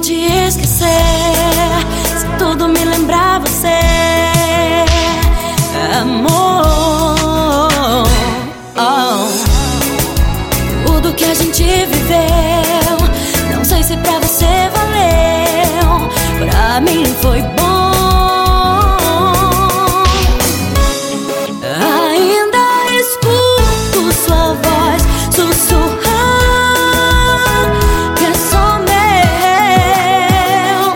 te esquecer se tudo me lembrar você, amor? Tudo que a gente viveu, não sei se pra você valeu, pra mim foi bom. Ainda escuto sua voz sussurrar que é só meu.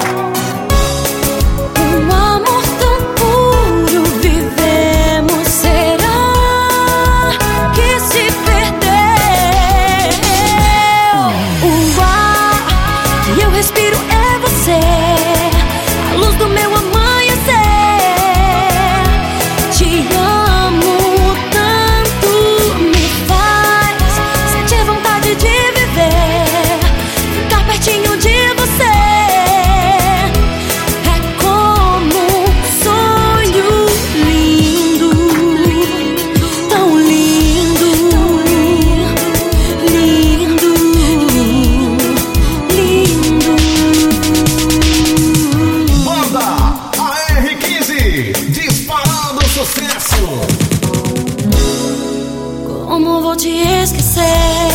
Um amor tão puro vivemos, será que se perdeu? O ar que eu respiro é você, a luz do meu amanhecer. Te amo tanto, me faz sentir vontade de viver, ficar pertinho de você. É como um sonho lindo, tão lindo, lindo, lindo. Banda AR15, disparado sucesso. Como vou te esquecer